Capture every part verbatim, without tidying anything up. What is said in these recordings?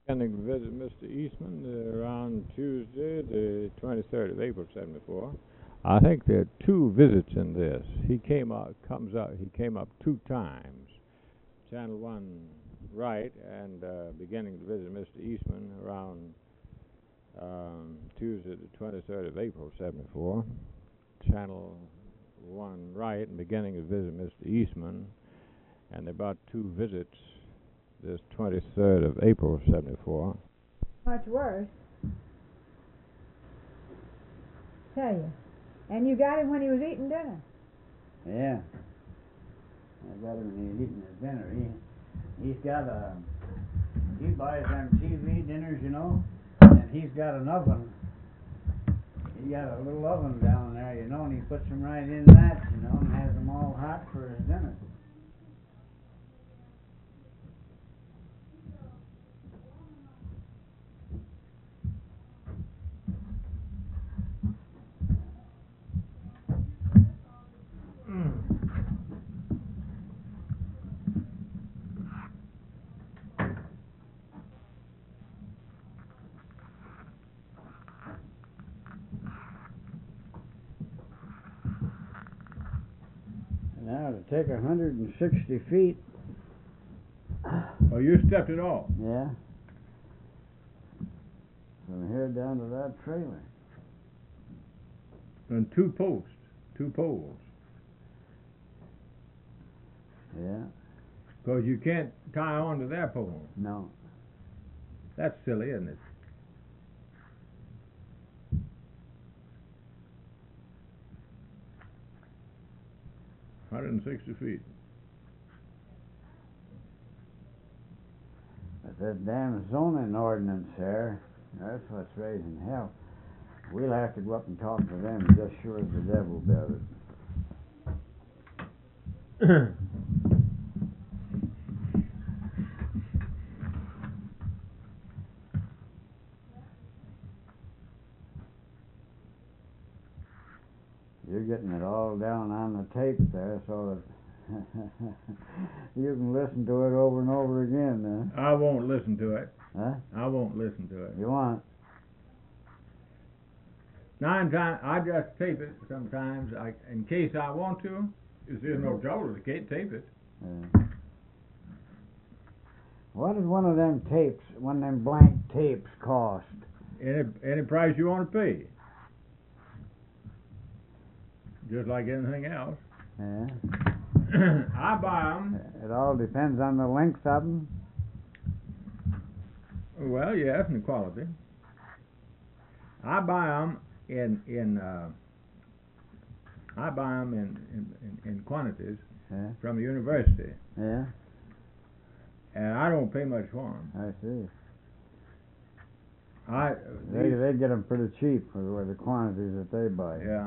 Intending to visit Mister Eastman uh, around Tuesday, the twenty-third of April, seventy-four. I think there are two visits in this. He came up, comes up, he came up two times. Channel one right, and uh, beginning to visit Mister Eastman around um, Tuesday, the twenty-third of April, seventy-four. Channel one right, and beginning to visit Mister Eastman, and about two visits this twenty-third of April, seventy-four. Much worse. Tell you. And you got him when he was eating dinner. Yeah. I got him when he was eating his dinner. He, he's got a, he buys them T V dinners, you know, and he's got an oven. He got a little oven down there, you know, and he puts them right in that, you know, and has them all hot for his dinner. Now to take a hundred and sixty feet. Oh, you stepped it off? Yeah. From here down to that trailer. And two posts, two poles. Yeah. Because you can't tie on to their pole. No. That's silly, isn't it? one hundred sixty feet. But that damn zoning ordinance there, that's what's raising hell. We'll have to go up and talk to them just sure as the devil about it. You're getting it all down on the tape there so that you can listen to it over and over again. Huh? I won't listen to it. Huh? I won't listen to it. You want? Nine times, I just tape it sometimes, I, in case I want to. If there's no trouble, I can't tape it. Yeah. What did one of them tapes, one of them blank tapes cost? Any any price you want to pay. Just like anything else. Yeah. I buy them. It all depends on the length of them. Well, yes, and the quality. I buy them in in uh, I buy them in in, in, in quantities Yeah. from the university, Yeah. and I don't pay much for them. I see. I They these, they get them pretty cheap for the, the quantities that they buy. yeah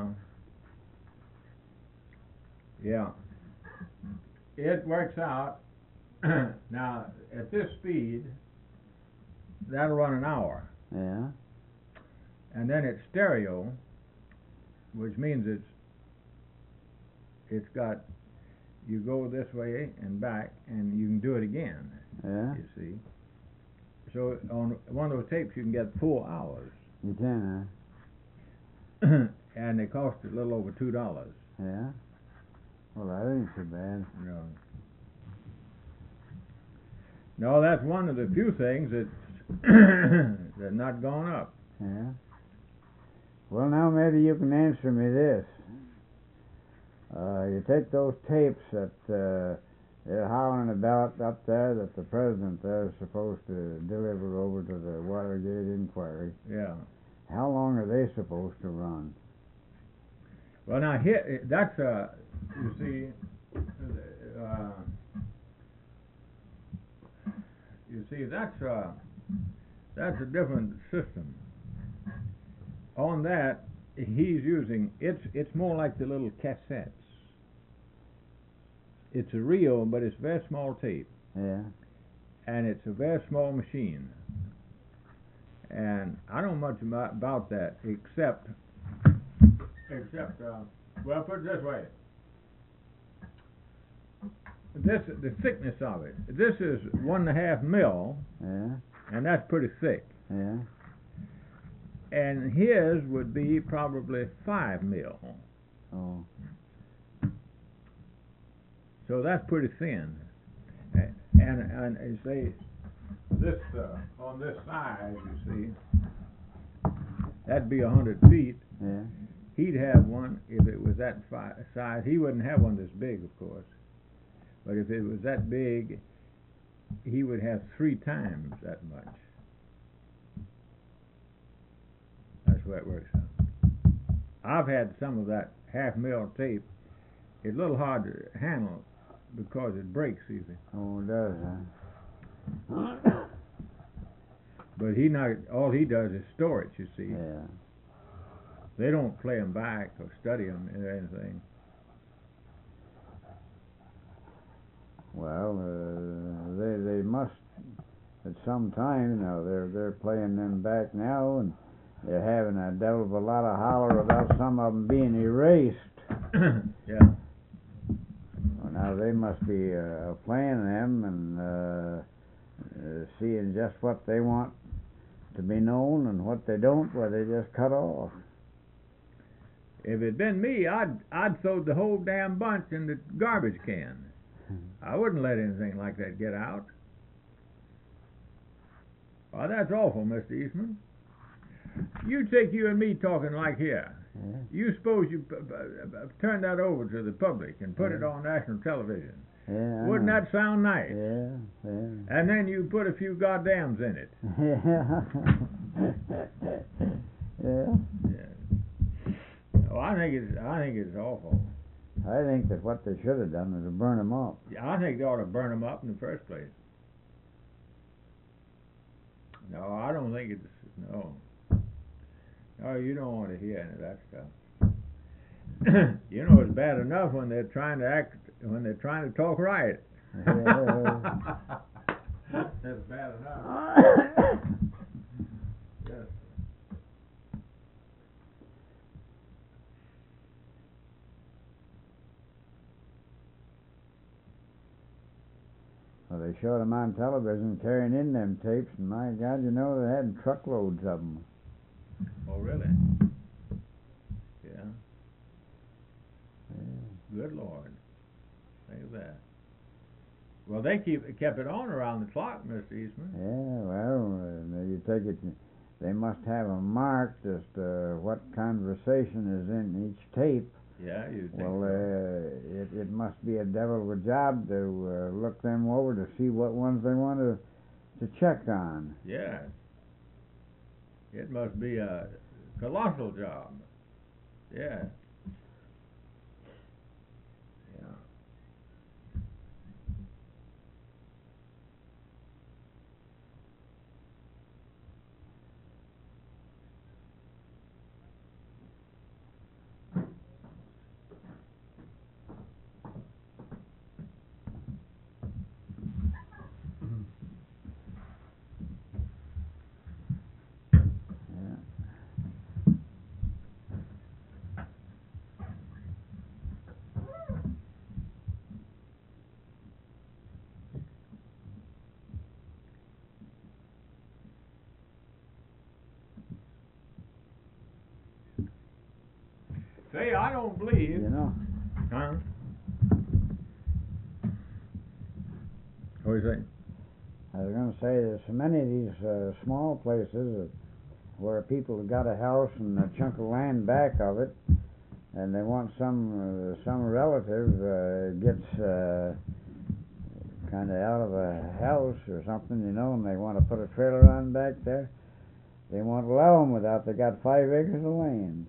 yeah. It works out. Now at this speed, that'll run an hour. Yeah. And then it's stereo, which means it's it's got, you go this way and back, and you can do it again. Yeah. You see. So on one of those tapes, you can get four hours, You can, and they cost a little over two dollars. huh? Yeah. Well, that ain't too bad. No. No, that's one of the few things that's that not gone up. Yeah. Well, now maybe you can answer me this. Uh, you take those tapes that uh, they're hollering about up there that the president there is supposed to deliver over to the Watergate inquiry. Yeah. How long are they supposed to run? Well, now here, that's uh, you see, uh, you see, that's uh, that's a different system. On that, he's using it's it's more like the little cassettes. It's a reel, but it's very small tape. Yeah. And it's a very small machine. And I don't know much about, about that except except uh, well, put it this way. This the thickness of it. This is one and a half mil. Yeah. and that's pretty thick. Yeah. And his would be probably five mil. Oh. So that's pretty thin. And and, and you see, this uh, on this side, you see, that'd be a hundred feet. Yeah. He'd have one if it was that fi- size. He wouldn't have one this big, of course. But if it was that big, he would have three times that much. That's the way it works out. I've had some of that half mil tape. It's a little hard to handle because it breaks easy. Oh, it does, huh? But he not all he does is store it. You see, Yeah. they don't play them back or study them or anything. Well, uh, they they must at some time. You know, they're they're playing them back now, and they're having a devil of a lot of holler about some of them being erased. Yeah. Well, now they must be uh, playing them and uh, uh, seeing just what they want to be known and what they don't, where they just cut off. If it'd been me, I'd I'd throw the whole damn bunch in the garbage can. I wouldn't let anything like that get out. Oh, that's awful, Mister Eastman. You take you and me talking like here. Yeah. You suppose you p- p- p- turn that over to the public and put it Yeah. on national television. Yeah, I Wouldn't know. that sound nice? Yeah, yeah. And then you put a few goddams in it. Yeah. Yeah. Yeah. Oh, I think it's I think it's awful. I think that what they should have done was to burn them up. Yeah, I think they ought to burn them up in the first place. No, I don't think it's no. No, you don't want to hear any of that stuff. You know, it's bad enough when they're trying to act when they're trying to talk right. Yeah. That's bad enough. Yes. Well, they showed them on television carrying in them tapes, and my God, you know, they had truckloads of them. Oh, really? Yeah. Yeah. Good Lord. Think of that. Well, they keep kept it on around the clock, Mister Eastman. Yeah, well, uh, you take it, they must have them marked as to what conversation is in each tape. Yeah, you think Well, so. uh, it, it must be a devil of a job to uh, look them over to see what ones they want to, to check on. Yeah. It must be a colossal job. Yeah. Yeah. Yeah. Say, I don't believe. You know, Huh? What do you think? I was going to say there's so many of these uh, small places that, where people have got a house and a chunk of land back of it, and they want some uh, some relative uh, gets uh, kind of out of a house or something, you know, and they want to put a trailer on back there. They won't allow them without they got five acres of land.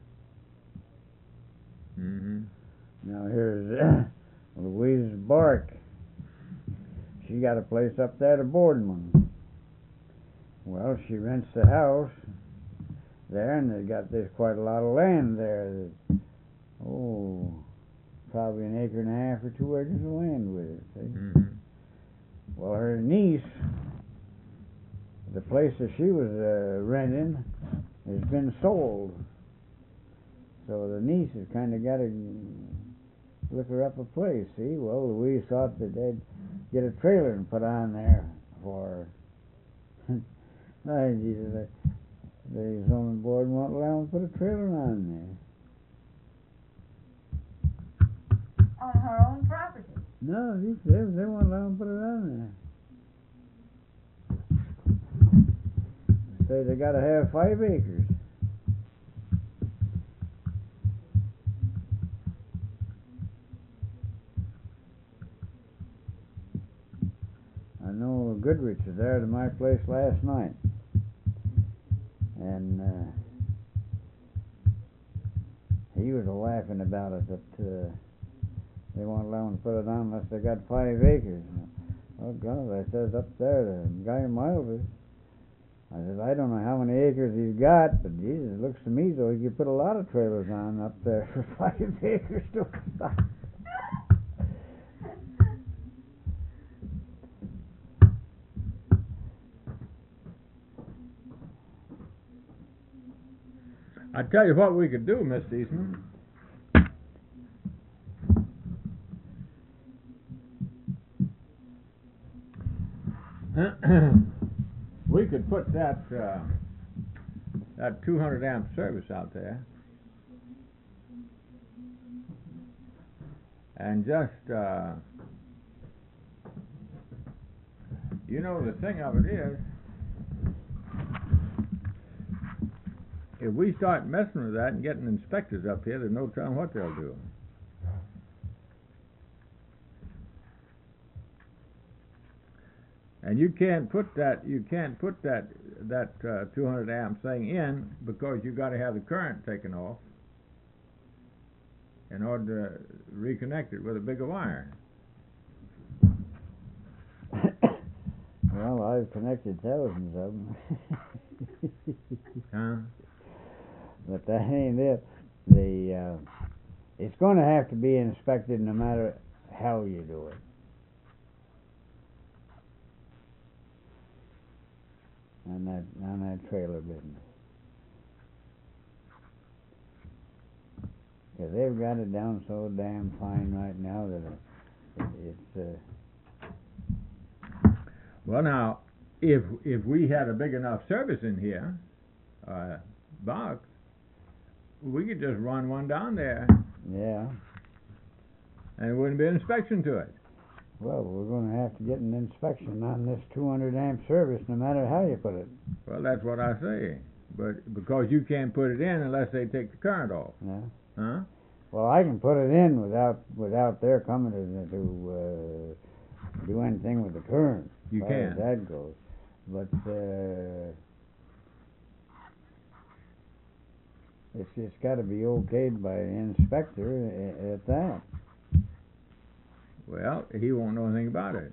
Mm-hmm. Now here's Louise Bork. She got a place up there to Boardman. Well, she rents the house there, and they got there's quite a lot of land there. That, oh, probably an acre and a half or two acres of land with it. See? Mm-hmm. Well, her niece, the place that she was uh, renting, has been sold. So the niece has kind of got to look her up a place. See? Well, Louise thought that they'd get a trailer and put on there for her. Hey, Jesus, they, the zoning board won't allow them to put a trailer on there. On her own property. No, they, they, they won't allow them to put it on there. Say they gotta have five acres. I know Goodrich was there to my place last night, and uh, he was laughing about it that uh, they won't allow them to put it on unless they got five acres. Oh God, I says up there, the guy in Milford, I said, I don't know how many acres he's got, but Jesus, it looks to me though he could put a lot of trailers on up there for five acres to stop. I tell you what we could do, Mister Eastman. We could put that uh, that two hundred amp service out there, and just uh, you know, the thing of it is, if we start messing with that and getting inspectors up here, there's no telling what they'll do. And you can't put that you can't put that that uh, two hundred amp thing in because you got to have the current taken off in order to reconnect it with a bigger wire. Well, I've connected thousands of them. Huh? But that ain't it. The uh, it's going to have to be inspected no matter how you do it. On that on that trailer business, because they've got it down so damn fine right now that it, it's. Uh, Well, now, if if we had a big enough service in here, uh, box, we could just run one down there, yeah. and it wouldn't be an inspection to it. Well, we're going to have to get an inspection on this two hundred amp service, no matter how you put it. Well, that's what I say. But because you can't put it in unless they take the current off. Yeah. Huh? Well, I can put it in without without their coming to to uh, do anything with the current. You as far can. as that goes, but uh, it's it's got to be okayed by an inspector at, at that. Well, he won't know anything about it.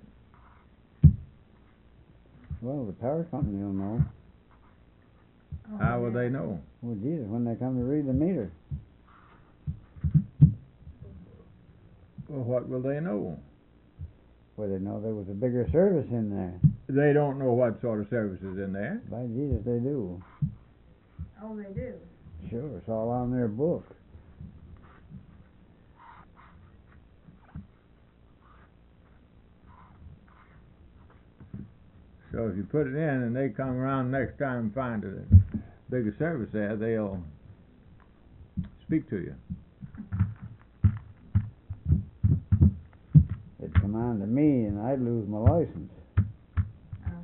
Well, the power company will know. Oh, How will yeah. they know? Well, Jesus, when they come to read the meter. Well, what will they know? Well, they know there was a bigger service in there. They don't know what sort of service is in there. By Jesus, they do. Oh, they do. Sure, it's all on their book. So if you put it in and they come around next time and find a bigger service there, they'll speak to you. It'd come on to me and I'd lose my license. Uh-huh.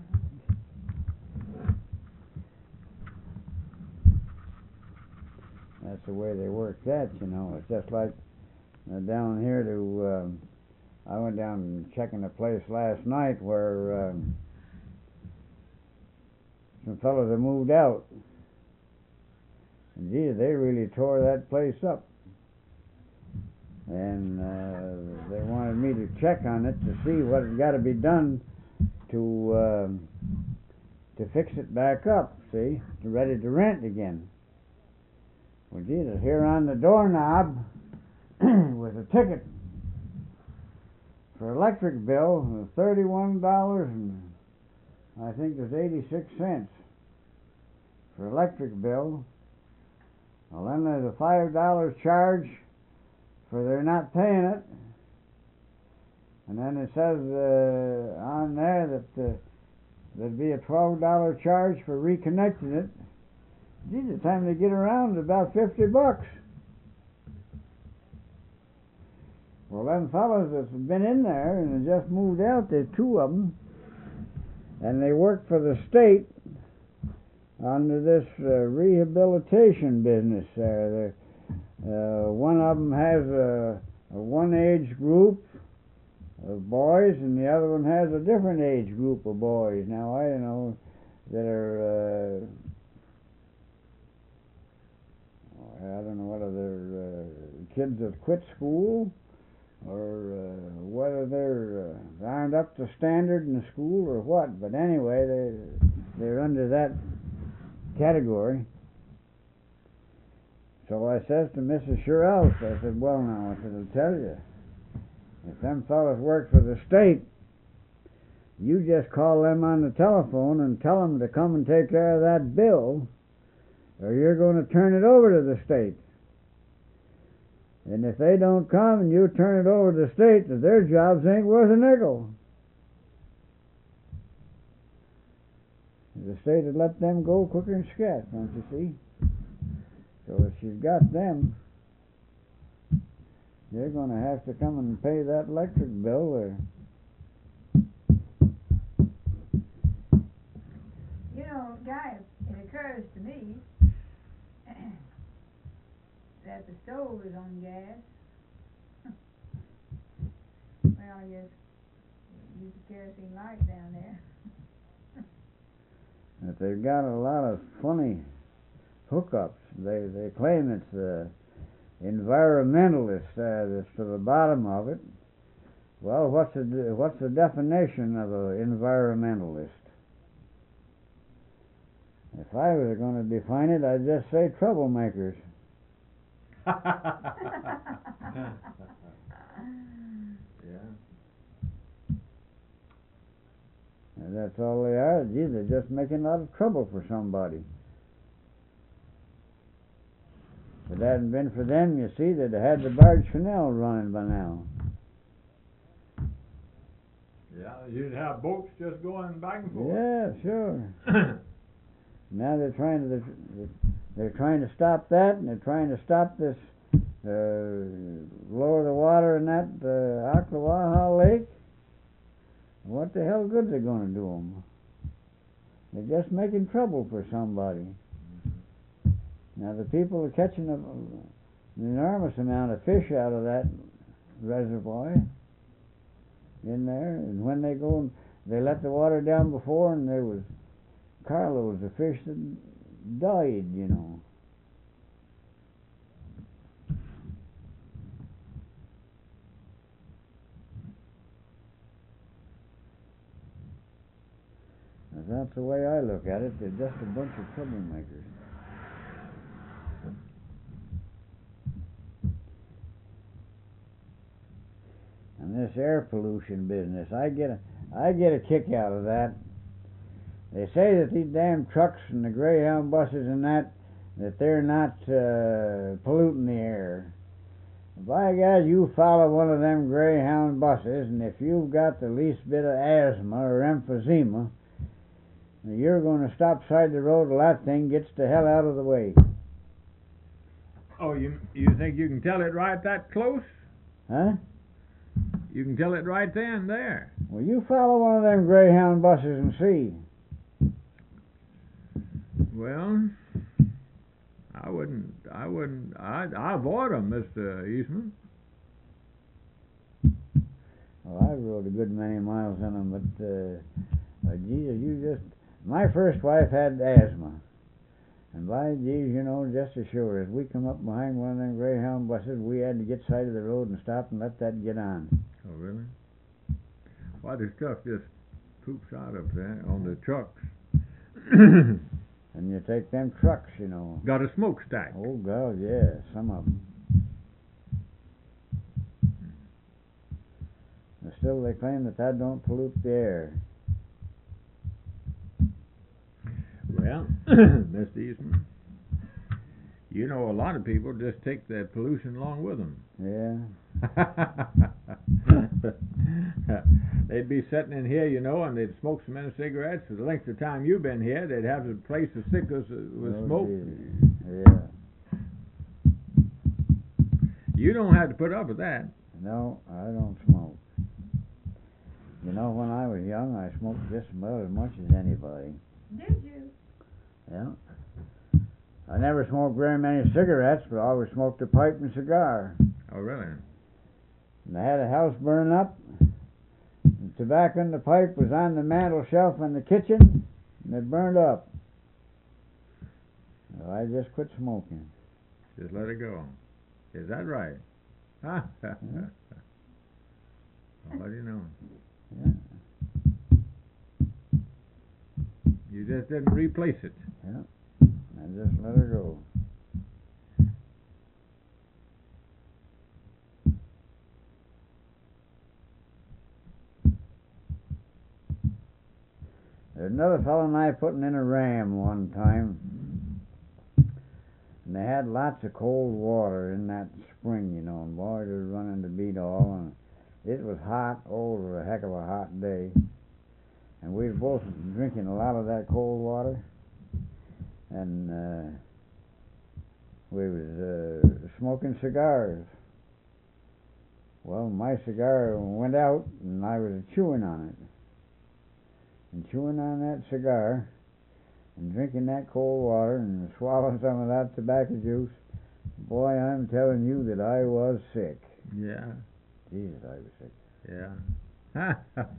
That's the way they work that, you know. It's just like uh, down here to, um, I went down and checking a place last night where um, some fellows had moved out. And gee, they really tore that place up. And uh, they wanted me to check on it to see what had got to be done to uh, to fix it back up, see, to ready to rent again. Well, Jesus, here on the doorknob was a ticket for electric bill of thirty-one dollars and I think there's eighty-six cents for electric bill. Well, then there's a five dollars charge for they're not paying it. And then it says uh, on there that uh, there'd be a twelve dollar charge for reconnecting it. Gee, the time they get around, it's about fifty bucks. Well, them fellows that's been in there and have just moved out, there's two of them, and they work for the state under this uh, rehabilitation business there. Uh, one of them has a, a one age group of boys, and the other one has a different age group of boys. Now, I don't know, that are, uh, I don't know whether they're uh, kids that quit school, or uh, whether they're uh, aren't up to standard in the school or what. But anyway, they they're under that category. So I says to Missus Sherrill, I said, well now, I said, I'll tell you, if them fellas work for the state, you just call them on the telephone and tell them to come and take care of that bill, or you're going to turn it over to the state. And if they don't come and you turn it over to the state, that their jobs ain't worth a nickel. The state would let them go quicker than scat, don't you see? So if she's got them, they're going to have to come and pay that electric bill. Or You know, guys, it occurs to me that the stove is on gas. Well, I guess use a kerosene light down there. that they've got a lot of funny hookups. They they claim it's the environmentalist uh, that's to the bottom of it. Well, what's the what's the definition of an environmentalist? If I was going to define it, I'd just say troublemakers. Yeah. And that's all they are. Gee, they're just making a lot of trouble for somebody. If it hadn't been for them, you see, they'd have had the barge canal running by now. Yeah, you'd have boats just going back and forth. Yeah, sure. Now they're trying to they're, they're trying to stop that, and they're trying to stop this uh, lower the water in that uh, Ocklawaha Lake. What the hell good's it going to do them? They're just making trouble for somebody. Now the people are catching a, an enormous amount of fish out of that reservoir in there, and when they go and they let the water down before, and there was carloads of fish that died, you know. Now, that's the way I look at it. They're just a bunch of troublemakers. And this air pollution business, I get a, I get a kick out of that. They say that these damn trucks and the Greyhound buses and that, that they're not uh, polluting the air. By God, you follow one of them Greyhound buses, and if you've got the least bit of asthma or emphysema, you're going to stop side the road till that thing gets the hell out of the way. Oh, you you think you can tell it right that close? Huh? You can tell it right then there. Well, you follow one of them Greyhound buses and see. Well, I wouldn't, I wouldn't, I, I avoid them, Mister Eastman. Well, I rode a good many miles in them, but, uh, uh, geez, you just, my first wife had asthma. And by geez, you know, just as sure as we come up behind one of them Greyhound buses, we had to get side of the road and stop and let that get on. Oh, really? Why, the stuff just poops out up there on the trucks. And you take them trucks, you know. Got a smokestack. Oh, God, yeah, some of them. But still, they claim that that don't pollute the air. Well, Mister Eastman, you know a lot of people just take that pollution along with them. Yeah, They'd be sitting in here, you know, and they'd smoke so many cigarettes. For the length of time you've been here, they'd have the place as thick as uh, with Oh, smoke. dear. Yeah. You don't have to put up with that. No, I don't smoke. You know, when I was young, I smoked just about as much as anybody. Did you? Yeah. I never smoked very many cigarettes, but I always smoked a pipe and cigar. Oh, really? And I had a house burn up. The tobacco in the pipe was on the mantel shelf in the kitchen, and it burned up. So I just quit smoking. Just let it go. Is that right? Huh? Yeah. Well, what do you know? Yeah. You just didn't replace it. Yeah. I just let her go. There's another fellow and I putting in a ram one time, and they had lots of cold water in that spring, you know, and boy, it was running to beat all, and it was hot. Oh, it was a heck of a hot day, and we were both drinking a lot of that cold water, and uh, we was uh, smoking cigars. Well, my cigar went out, and I was chewing on it. And chewing on that cigar, and drinking that cold water, and swallowing some of that tobacco juice, boy, I'm telling you that I was sick. Yeah. Jesus, I was sick. Yeah.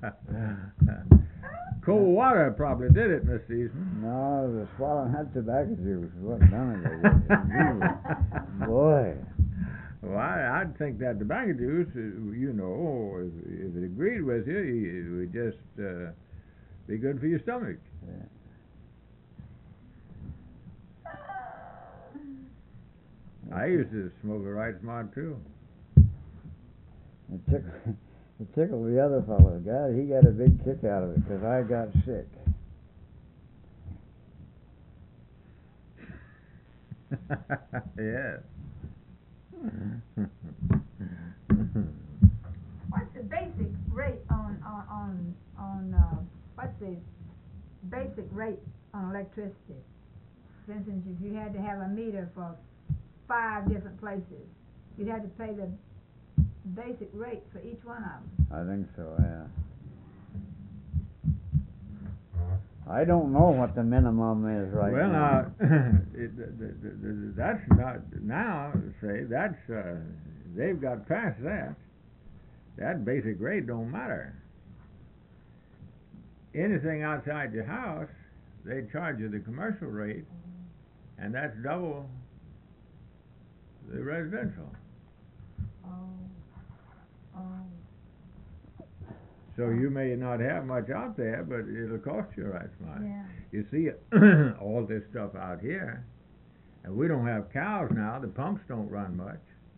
Cold water probably did it, Mister Eastman. No, the swallowing that tobacco juice is what done it. Jesus. Boy. Well, I, I'd think that tobacco juice, uh, you know, if, if it agreed with you, it would just uh, be good for your stomach. Yeah. I used to smoke it right smart too. It tickled, it tickled the other fellow. God, he got a big kick out of it because I got sick. Yes. What's the basic rate on, on, on, on, uh, what's the basic rate on electricity? For instance, if you had to have a meter for five different places, you'd have to pay the basic rate for each one of them. I think so, yeah. I don't know what the minimum is right well, now. now, it, the, the, the, that's not, now, say, that's, uh, they've got past that. That basic rate don't matter. Anything outside your house, they charge you the commercial rate, and that's double the residential. Oh, oh. So you may not have much out there, but it'll cost you right smart. Yeah. You see, all this stuff out here, and we don't have cows now. The pumps don't run much.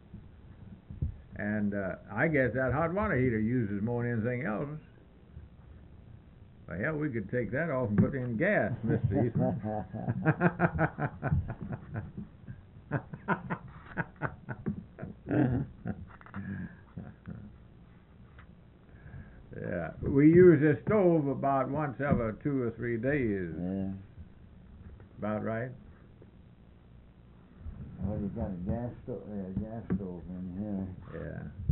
And uh, I guess that hot water heater uses more than anything else. Well, hell, we could take that off and put in gas, Mister Eastman. Yeah, we use this stove about once every two or three days. Yeah. About right. Well, you got a gas stove, uh, gas stove in here. Yeah.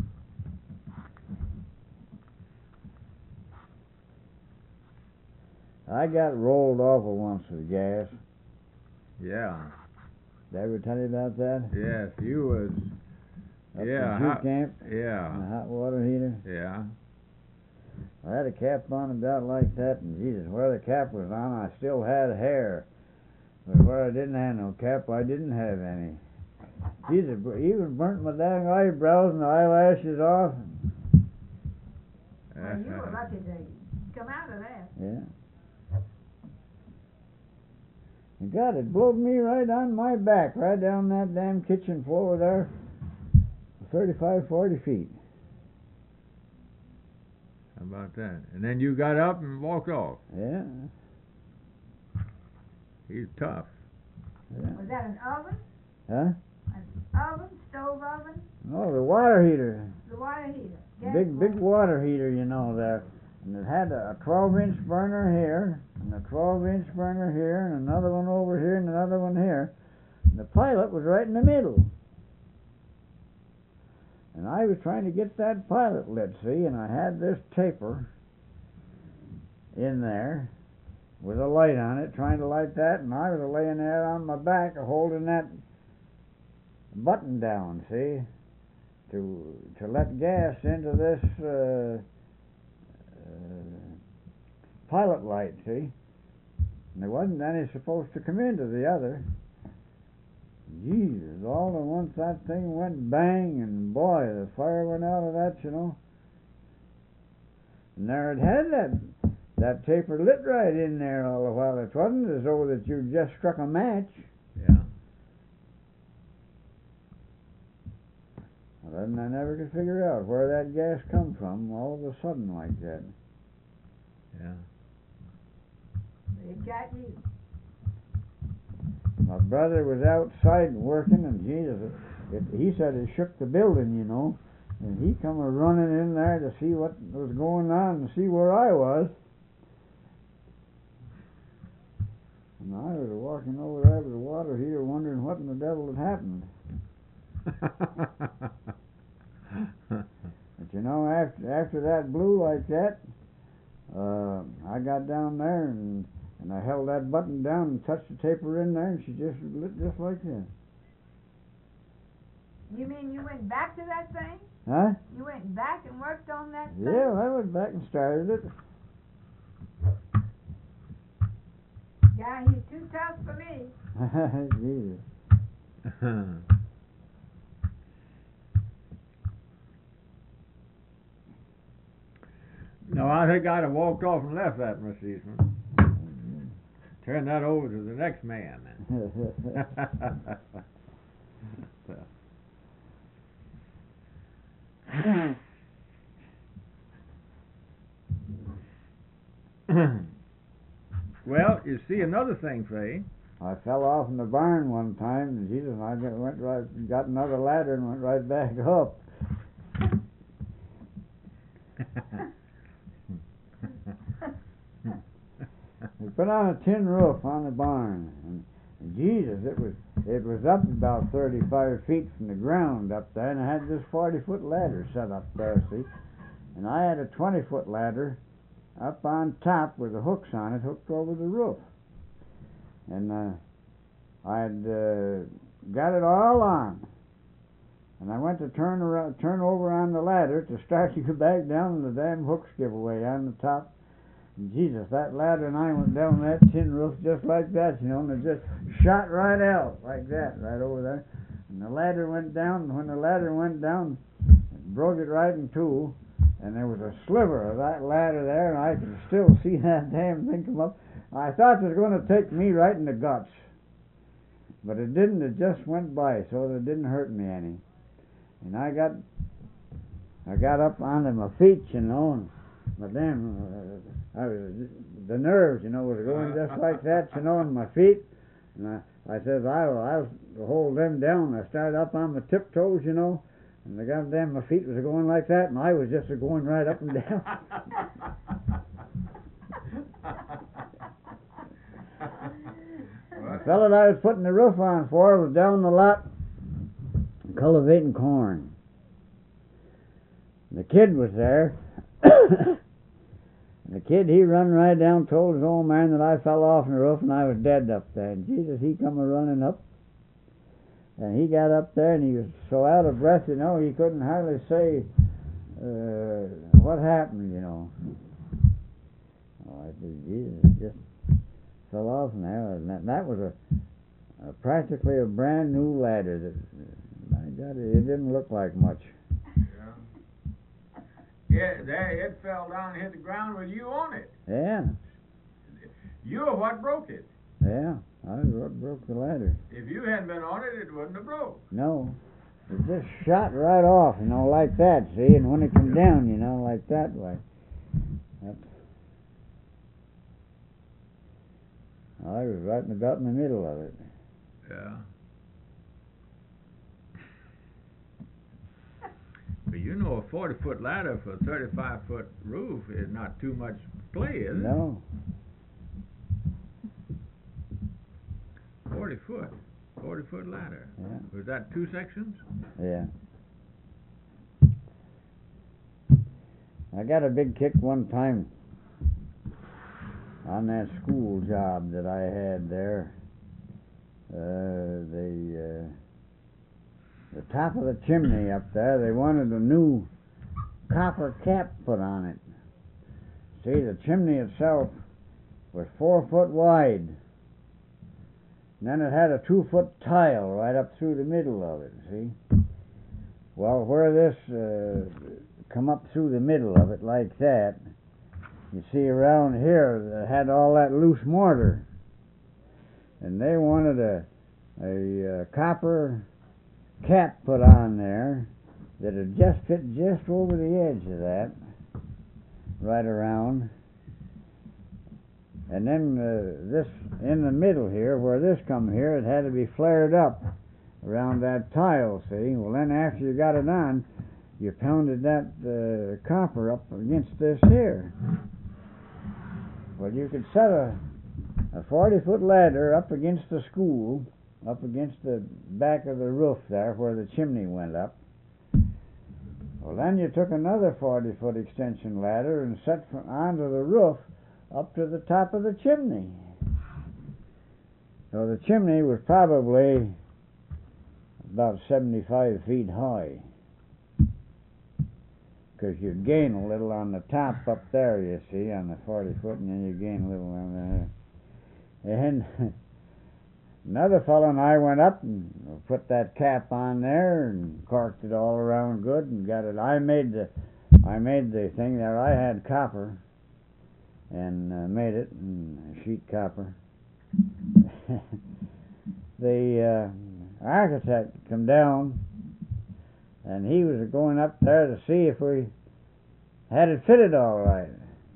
I got rolled off of once with gas. Yeah. Did I ever tell you about that? Yes, you was. Up Yeah. in Jew hot- camp, Yeah. a hot water heater. Yeah. I had a cap on about like that, and Jesus, where the cap was on, I still had hair. But where I didn't have no cap, I didn't have any. Jesus, br- even burnt my dang eyebrows and eyelashes off. Well, you were lucky to come out of that. Yeah. And God, it blowed me right on my back, right down that damn kitchen floor there, thirty-five, forty feet. How about that? And then you got up and walked off. Yeah. He's tough. Yeah. Was that an oven? Huh? An oven, stove oven, No, the water heater. the water heater. Gas Big, big water. water heater, you know, there. And it had a twelve inch burner here, and a twelve inch burner here, and another one over here, and another one here. And the pilot was right in the middle. And I was trying to get that pilot lit, see, and I had this taper in there with a light on it, trying to light that, and I was laying there on my back, holding that button down, see, to to let gas into this uh, uh, pilot light, see, and there wasn't any supposed to come into the other. Jesus, all at once that thing went bang, and boy, the fire went out of that, you know. And there it had that that taper lit right in there all the while. It wasn't as though that you just struck a match. Yeah. Well, then I never could figure out where that gas come from all of a sudden like that. Yeah. It got you. My brother was outside working, and Jesus, it, it, he said it shook the building, you know. And he come a running in there to see what was going on and see where I was. And I was walking over there with the water heater, wondering what in the devil had happened. But you know, after after that blew like that, uh, I got down there and and I held that button down and touched the taper in there, and she just lit just like that. You mean you went back to that thing? Huh? You went back and worked on that thing? Yeah, I went back and started it. Yeah, he's too tough for me. Jesus. No, I think I'd have walked off and left that, Miss Eastman. Turn that over to the next man. Well, you see another thing, Fay. I fell off in the barn one time, and Jesus, and I got- went right, got another ladder and went right back up. We put on a tin roof on the barn, and, and Jesus, it was it was up about thirty-five feet from the ground up there, and I had this forty-foot ladder set up there, see, and I had a twenty-foot ladder up on top with the hooks on it, hooked over the roof, and uh, I'd uh, got it all on, and I went to turn around, turn over on the ladder to start to go back down, and the damn hooks give away on the top. Jesus, that ladder and I went down that tin roof just like that, you know, and it just shot right out like that, right over there. And the ladder went down, and when the ladder went down, it broke it right in two, and there was a sliver of that ladder there, and I can still see that damn thing come up. I thought it was going to take me right in the guts, but it didn't. It just went by, so it didn't hurt me any. And I got, I got up onto my feet, you know, and my damn, uh, I was, the nerves, you know, was going just like that, you know, on my feet. And I, I says, I'll, I'll hold them down. I started up on my tiptoes, you know, and the goddamn, my feet was going like that, and I was just going right up and down. The fellow that I was putting the roof on for was down the lot cultivating corn. The kid was there. The kid, he run right down, told his old man that I fell off the roof and I was dead up there. And Jesus, he come a running up, and he got up there and he was so out of breath, you know, he couldn't hardly say uh, what happened, you know. Oh, I said, Jesus, just fell off now, and that, that was a, a practically a brand new ladder. That, my God, it didn't look like much. Yeah, there it fell down and hit the ground with you on it. Yeah, You're what broke it. yeah, I was what broke the ladder. If you hadn't been on it, it wouldn't have broke. No, it just shot right off, you know, like that, see, and when it come down, you know, like that way. That's, I was right in about in the middle of it. Yeah. But you know, a forty-foot ladder for a thirty-five-foot roof is not too much play, is it? No. Forty foot. Forty-foot ladder. Yeah. Was that two sections? Yeah. I got a big kick one time on that school job that I had there. Uh, the uh, the top of the chimney up there, they wanted a new copper cap put on it. See, the chimney itself was four foot wide. And then it had a two foot tile right up through the middle of it, see? Well, where this uh, come up through the middle of it like that, you see around here, it had all that loose mortar. And they wanted a, a, uh copper cap put on there that would just fit just over the edge of that, right around. And then uh, this, in the middle here, where this come here, it had to be flared up around that tile, see? Well, then after you got it on, you pounded that uh, copper up against this here. Well, you could set a a forty-foot ladder up against the school, up against the back of the roof there where the chimney went up. Well, then you took another forty-foot extension ladder and set from onto the roof up to the top of the chimney. So the chimney was probably about seventy-five feet high, because you'd gain a little on the top up there, you see, on the forty foot, and then you gain a little on there. And another fellow and I went up and put that cap on there and corked it all around good and got it. I made the, I made the thing there. I had copper and uh, made it, and sheet copper. The uh, architect come down, and he was going up there to see if we had it fitted all right.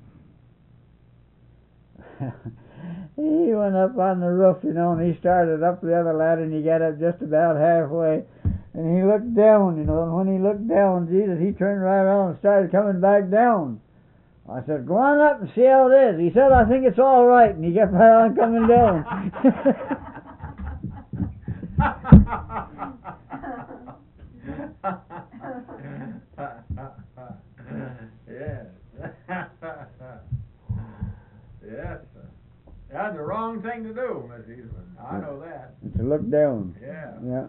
He went up on the roof, you know, and he started up the other ladder, and he got up just about halfway, and he looked down, you know, and when he looked down, Jesus, he turned right around and started coming back down. I said, go on up and see how it is. He said, I think it's all right, and he kept right on coming down. Yes. Yes. That's the wrong thing to do, Miss Eastman. I know that. To look down. Yeah. Yeah.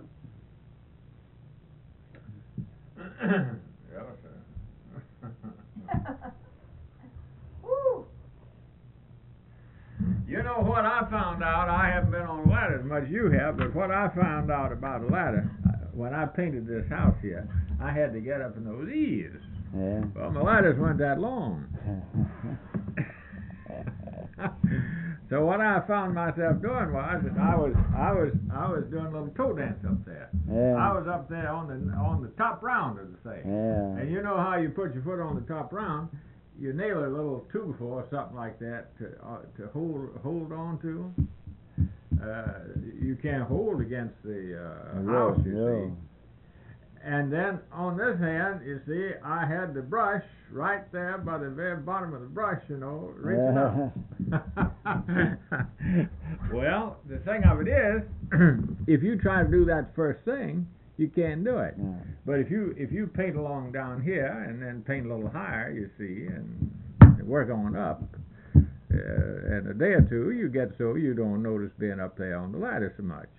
Yes, sir. You know what I found out? I haven't been on a ladder as much as you have, but what I found out about a ladder, when I painted this house here, I had to get up in those eaves. Yeah. Well, my ladders weren't that long. So what I found myself doing was that I was I was I was doing a little toe dance up there. Yeah. I was up there on the on the top round of the thing. Yeah. And you know how you put your foot on the top round, you nail a little two or something like that to uh, to hold hold on to. Uh, you can't hold against the uh, No, house, you no. see. And then on this hand, you see, I had the brush right there by the very bottom of the brush, you know, reaching up. Well, the thing of it is, if you try to do that first thing, you can't do it. Yeah. But if you if you paint along down here and then paint a little higher, you see, and work on up, uh, in a day or two, you get so you don't notice being up there on the ladder so much.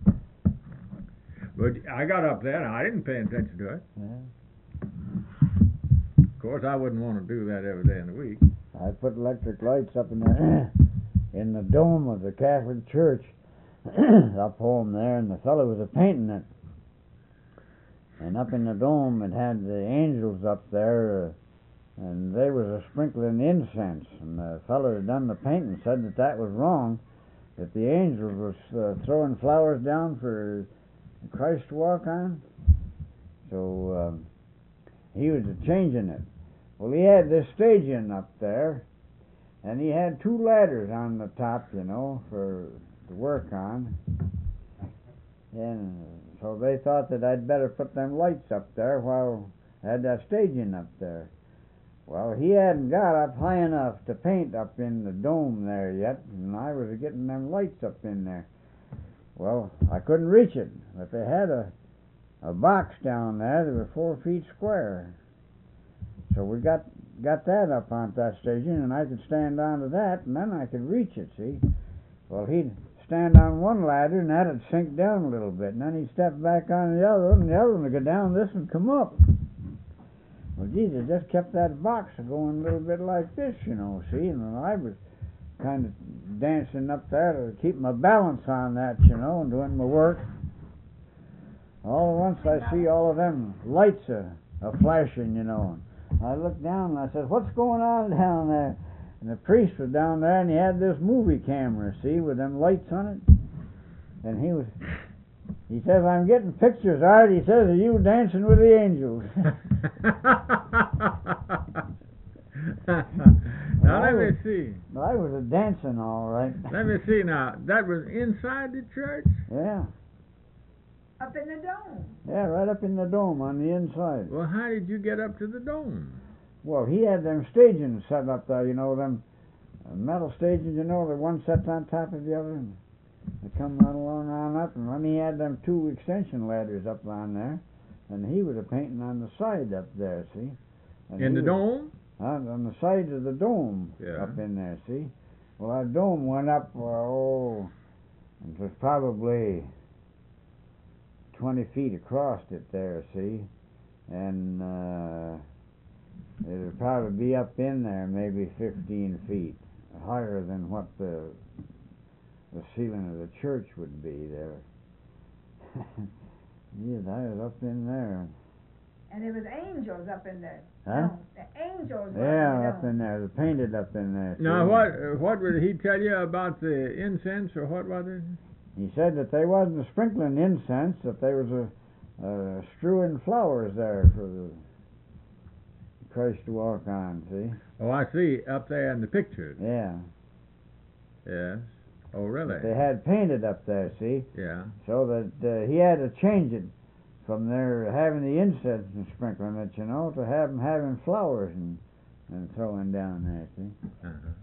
But I got up there and I didn't pay attention to it. Yeah. Of course, I wouldn't want to do that every day in the week. I put electric lights up in the in the dome of the Catholic Church up home there, and the fellow was a painting it. And up in the dome, it had the angels up there, uh, and they was a sprinkling incense. And the fellow that done the painting said that that was wrong, that the angels was uh, throwing flowers down for Christ to walk on. So um, he was changing it. Well, he had this staging up there, and he had two ladders on the top, you know, for to work on. And so they thought that I'd better put them lights up there while had that staging up there. Well, he hadn't got up high enough to paint up in the dome there yet, and I was getting them lights up in there. Well, I couldn't reach it, but they had a a box down there that was four feet square. So we got got that up on that staging, and I could stand onto that, and then I could reach it, see? Well, he'd stand on one ladder, and that'd sink down a little bit, and then he'd step back on the other one, and the other one would go down, this would come up. Well, Jesus just kept that box going a little bit like this, you know, see? And I was kind of dancing up there to keep my balance on that, you know, and doing my work. All at once I see all of them lights a, a flashing, you know. I looked down and I said, what's going on down there? And the priest was down there and he had this movie camera, see, with them lights on it. And he was, he says, I'm getting pictures, Art. He says, of you dancing with the angels. Now let was, me see. I was a dancing, all right. Let me see now. That was inside the church? Yeah. Up in the dome. Yeah, right up in the dome on the inside. Well, how did you get up to the dome? Well, he had them stagings set up there, you know, them uh, metal stagings, you know, the one sets on top of the other. And they come right along on up, and then he had them two extension ladders up on there, and he was a painting on the side up there, see? And In the was, dome? On, on the side of the dome, Yeah. up in there, see? Well, our dome went up, uh, oh, it was probably twenty feet across it there, see? And uh, it would probably be up in there, maybe fifteen feet, higher than what the the ceiling of the church would be there. Yes, I was up in there. And there was angels up in there. Huh? No, the angels were Yeah, up up in in there, they're painted up in there. Now, see? what uh, what would he tell you about the incense, or what was it? He said that they wasn't sprinkling incense, that they was a, uh, strewing flowers there for the Christ to walk on, see? Oh, I see, up there in the pictures. Yeah. Yes. Oh, really? They had painted up there, see? Yeah. So that uh, he had to change it from their having the incense and sprinkling it, you know, to have them having flowers and, and throwing down there, see? Uh-huh.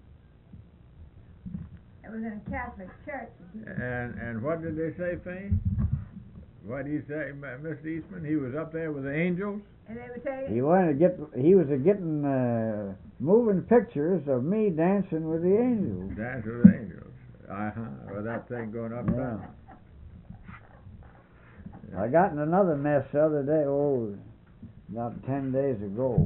It was in a Catholic church. And and what did they say, Fane? What did he say, Mister Eastman? He was up there with the angels? And they would tell He you, wanted to get, he was a getting uh, moving pictures of me dancing with the angels. Dance with the angels. Uh-huh. With that thing going up and Yeah. down. I got in another mess the other day, oh, about ten days ago.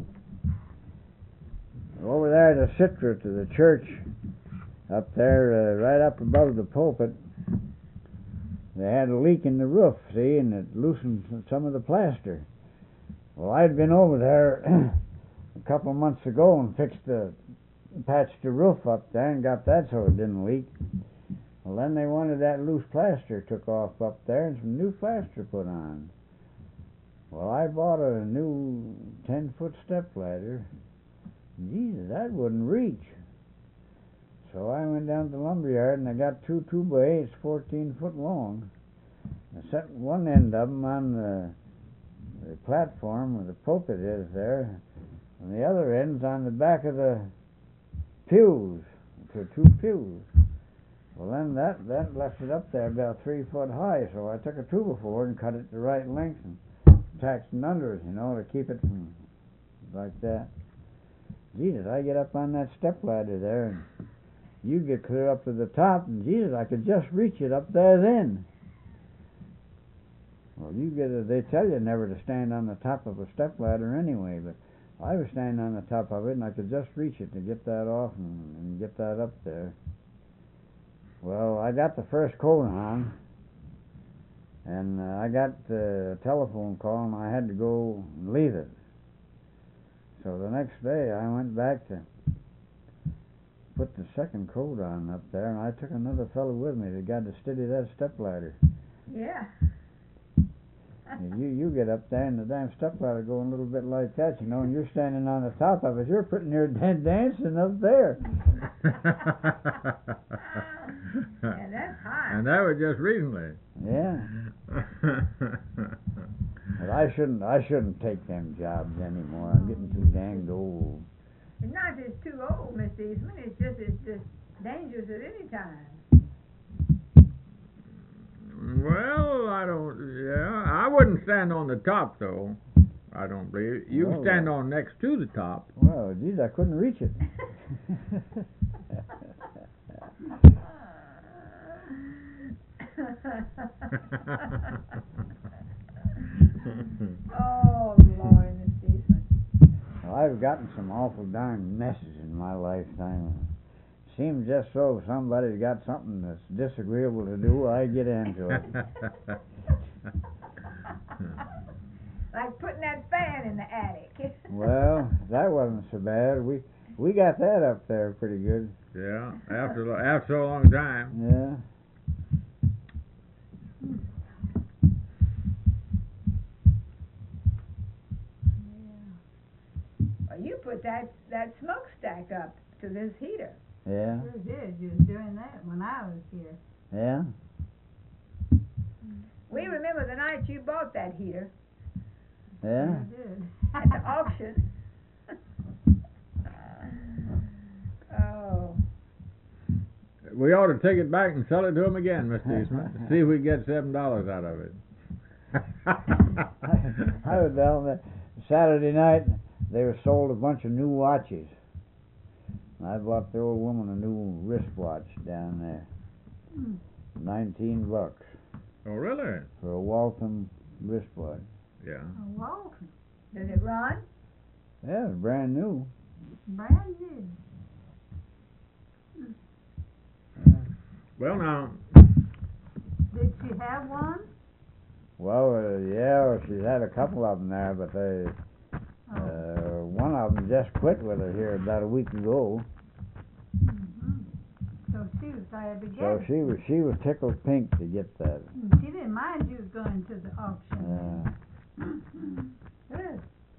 Over there at the Citra to the church, up there, uh, right up above the pulpit, they had a leak in the roof, see, and it loosened some of the plaster. Well, I'd been over there a couple of months ago and fixed the, patched the roof up there and got that so it didn't leak. Well, then they wanted that loose plaster took off up there and some new plaster put on. Well, I bought a new ten-foot step ladder. Jesus, that wouldn't reach. So I went down to the lumberyard and I got two two by eights, fourteen foot long. I set one end of them on the, the platform where the pulpit is there, and the other end's on the back of the pews, for two pews. Well, then that, that left it up there about three foot high, so I took a two by four and cut it the right length and tacked it under it, you know, to keep it from like that. Jesus, I get up on that step ladder there, and you get clear up to the top, and Jesus, I could just reach it up there then. Well, you get it, they tell you never to stand on the top of a step ladder anyway, but I was standing on the top of it, and I could just reach it to get that off and, and get that up there. Well, I got the first coat on, and uh, I got a telephone call, and I had to go and leave it. So the next day, I went back to put the second coat on up there, and I took another fellow with me that got to steady that step ladder. yeah. And you you get up there, and the damn step ladder going a little bit like that, you know, and you're standing on the top of it. You're putting your dead dancing up there. Yeah, that's high. And that was just recently. Yeah. But I shouldn't, I shouldn't take them jobs anymore. I'm getting too danged old. It's not that it's too old, Mister Eastman, it's just, it's just dangerous at any time. Well, I don't, yeah, I wouldn't stand on the top, though. I don't believe. You Well, stand uh, on next to the top. Well, geez, I couldn't reach it. Oh, Lord, Mister Eastman. Well, I've gotten some awful darn messes in my lifetime. Seems just so if somebody's got something that's disagreeable to do, I get into it. Like putting that fan in the attic. Well, that wasn't so bad. We we got that up there pretty good. Yeah, after lo- after so long time. Yeah. Well, you put that, that smokestack up to this heater. Yeah. Sure did. You was doing that when I was here. Yeah. We remember the night you bought that heater. Yeah. Sure did. At the auction. Oh. We ought to take it back and sell it to him again, Mister Eastman. See if we can get seven dollars out of it. I was down there Saturday night. They were sold a bunch of new watches. I bought the old woman a new wristwatch down there. Hmm. Nineteen bucks Oh, really? for a Waltham wristwatch. Yeah. Oh, wow. Does it run? Yeah, it's brand new. Brand new. Well, now, Did she have one? Well, uh, yeah, she's had a couple of them there, but they, Oh. uh, one of them just quit with her here about a week ago. Mm-hmm. So she was glad to get So it. she was she was tickled pink to get that. Mm, She didn't mind you going to the auction. Uh, Mhm. Good.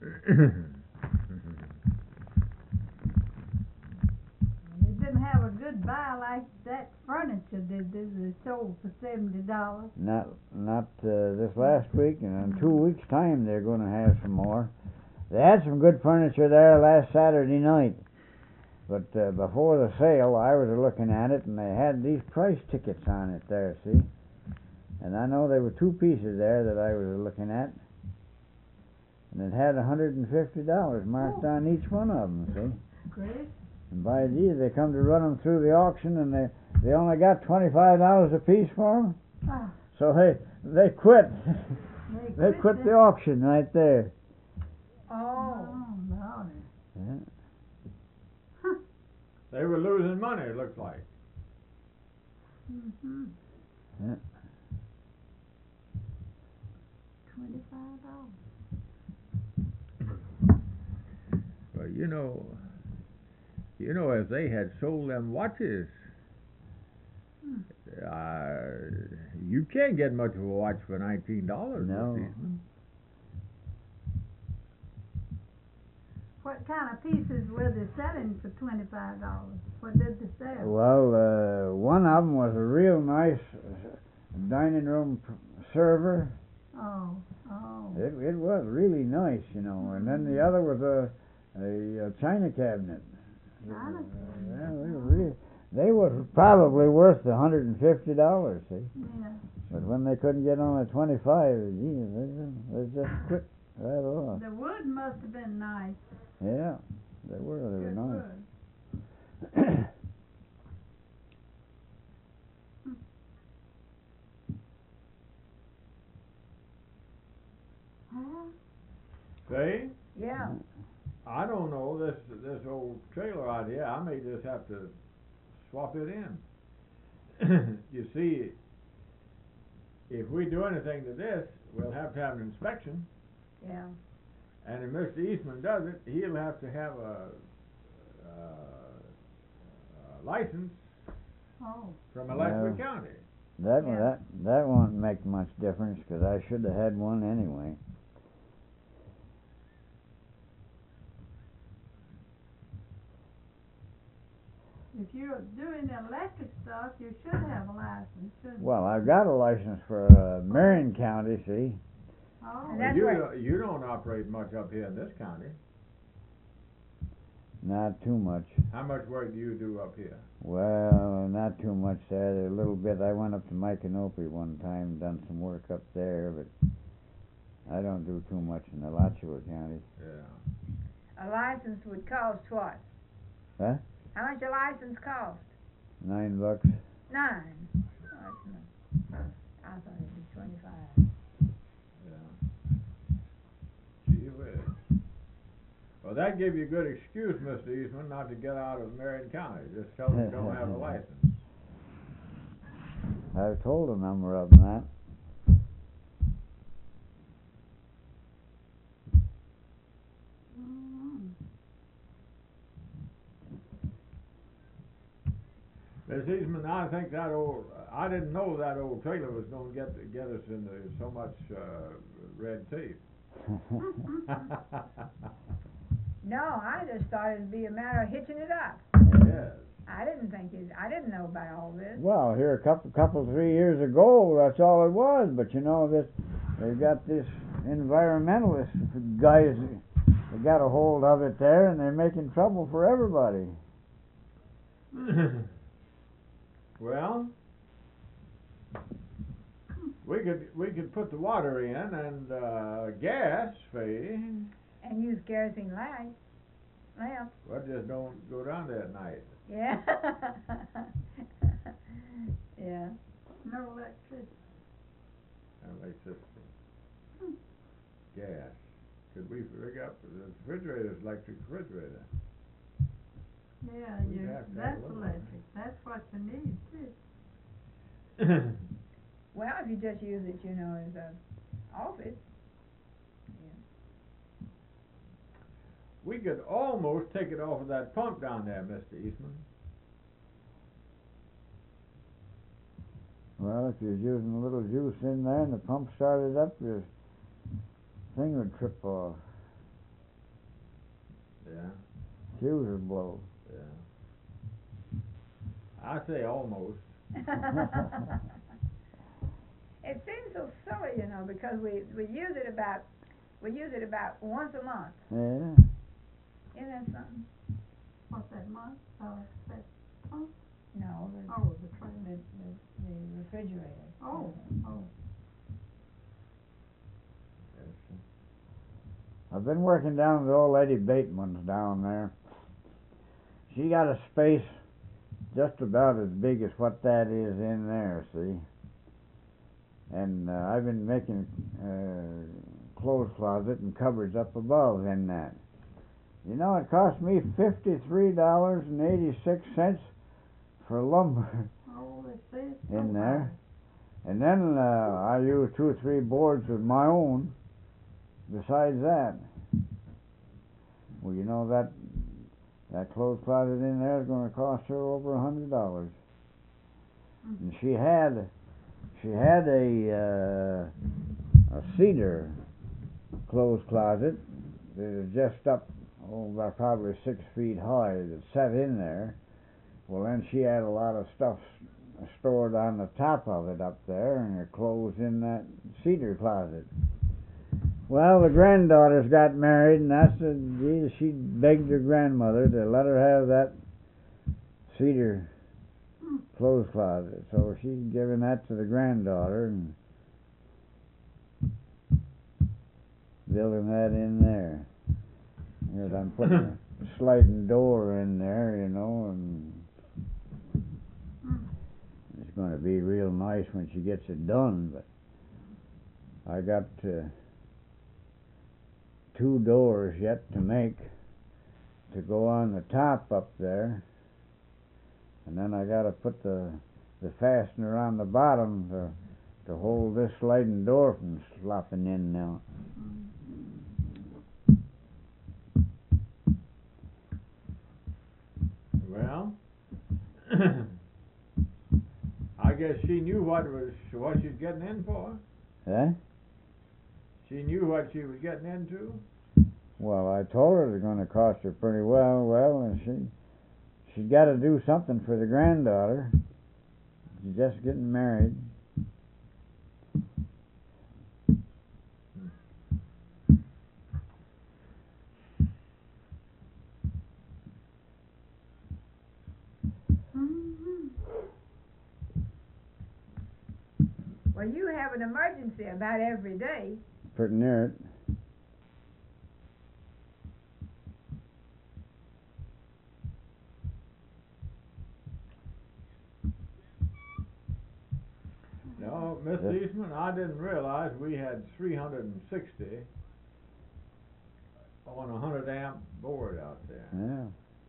It didn't have a good buy like that furniture did. This is sold for seventy dollars. not not uh, this last week, and in two weeks' time they're going to have some more. They had some good furniture there last Saturday night, but uh, before the sale, I was looking at it, and they had these price tickets on it there. See, and I know there were two pieces there that I was looking at, and it had a hundred and fifty dollars marked on each one of them. See. Great. And by geez, they come to run them through the auction, and they they only got twenty-five dollars a piece for them. Oh, So they they quit. they they quit the it. auction right there. Oh. Oh, Lord. Yeah. they were losing money, it looks like. Mm-hmm. Yeah. Twenty-five dollars. Well, you know, you know, if they had sold them watches, Hmm. uh, you can't get much of a watch for nineteen dollars. No. What kind of pieces were they selling for twenty-five dollars? What did they sell? Well, uh, one of them was a real nice uh, dining room p- server. Oh, oh. It it was really nice, you know. And then the other was a a, a china cabinet. China cabinet. Yeah, they were really. They were probably worth a hundred and fifty dollars. See. Yeah. But when they couldn't get on at twenty-five, gee, they, they just quit right off. The wood must have been nice. Yeah, they were. They were Good nice. wood. Huh? See? Yeah. I don't know, this this old trailer idea, I may just have to swap it in. You see, if we do anything to this, we'll have to have an inspection, Yeah. and if Mister Eastman does it, he'll have to have a, uh, a license Oh. from Alachua Yeah. County. That Yeah. that that won't make much difference because I should have had one anyway. If you're doing electric stuff, you should have a license, shouldn't you? Well, I've got a license for uh, Marion County, see, And Well, that's you, where- don't- you don't operate much up here in this county. Not too much. How much work do you do up here? Well, not too much there. A little bit. I went up to Micanopy one time, done some work up there, but I don't do too much in Alachua County. Yeah. A license would cost what? Huh? How much a license cost? Nine bucks. Nine. Oh, that's not, I thought it'd be twenty-five. Yeah. Gee whiz. Well, that gave you a good excuse, Mister Eastman, not to get out of Marion County. Just tell them you don't have a license. I've told a number of them that. Miss Eastman, I think that old, I didn't know that old trailer was gonna get, get us into so much, uh, red tape. No, I just thought it'd be a matter of hitching it up. Yes. I didn't think it, I didn't know about all this. Well, here a couple, couple, three years ago, that's all it was. But you know, this they've got this environmentalist guys. They got a hold of it there, and they're making trouble for everybody. Well, we could, we could put the water in and, uh, gas fee, And use kerosene lights, lamps. but just don't go down there at night. Yeah. Yeah. No electricity. Electricity. Gas. Could we rig up, the refrigerator's electric refrigerator. Yeah, We'd you, have to have that's a little. electric, that's what you need too. Well, if you just use it, you know, as a office. We could almost take it off of that pump down there, Mister Eastman. Well, if you're using a little juice in there and the pump started up, your thing would trip off. Yeah, Fuse would blow. yeah. I say almost. It seems so silly, you know, because we, we use it about, we use it about once a month. Yeah. Isn't that something? What's that month, uh, that pump? No, the, Oh, the the, train. the, the refrigerator. Oh, oh. Yes. I've been working down with the old lady Bateman's down there. She got a space just about as big as what that is in there, see? And uh, I've been making uh, clothes closet and cupboards up above in that. You know, it cost me fifty-three dollars and eighty-six cents for lumber Oh, they say it's so in there. high. And then uh, I use two or three boards of my own besides that. Well, you know, that that clothes closet in there is going to cost her over a hundred dollars. Mhm. And she had she had a uh, a cedar clothes closet that is just up oh about probably six feet high that sat in there. Well, then she had a lot of stuff stored on the top of it up there, and her clothes in that cedar closet. Well, the granddaughters got married, and that's a, gee, she begged her grandmother to let her have that cedar clothes closet. So she's giving that to the granddaughter and building that in there. Yes, I'm putting a sliding door in there, you know, and it's going to be real nice when she gets it done. But I got uh, two doors yet to make to go on the top up there, and then I got to put the the fastener on the bottom to to hold this sliding door from slopping in now. Well, I guess she knew what was what she's getting in for. Huh? She knew what she was getting into. Well, I told her it's going to cost her pretty well. Well, and she she's got to do something for the granddaughter. She's just getting married. Well, you have an emergency about every day. Pretty near it. No, Miss Yes. Eastman, I didn't realize we had three hundred and sixty on a hundred amp board out there. Yeah.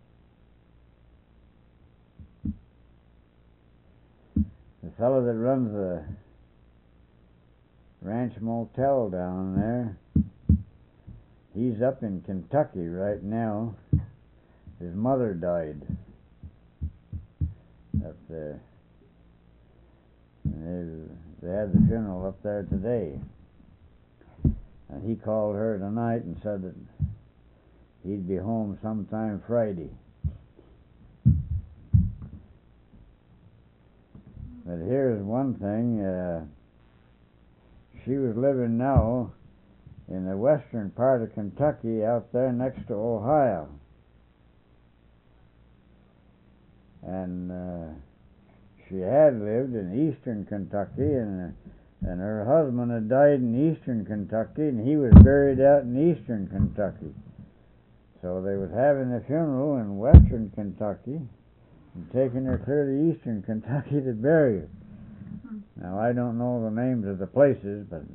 The fellow that runs the Ranch Motel down there, he's up in Kentucky right now. His mother died up there. And they, they had the funeral up there today. And he called her tonight and said that he'd be home sometime Friday. But here's one thing. Uh, she was living now in the western part of Kentucky out there next to Ohio. And uh, she had lived in eastern Kentucky, and uh, and her husband had died in eastern Kentucky, and he was buried out in eastern Kentucky. So they was having the funeral in western Kentucky and taking her clear to eastern Kentucky to bury her. Now, I don't know the names of the places, but...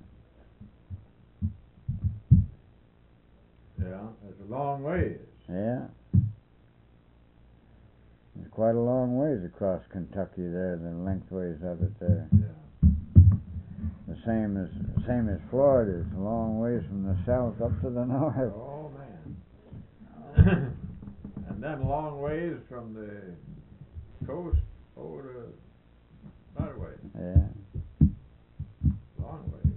Yeah, it's a long ways. Yeah. It's quite a long ways across Kentucky there, the lengthways of it there. Yeah. The same as same as Florida. It's a long ways from the south up to the north. Oh, man. And then long ways from the coast over to that way. Yeah. Long ways.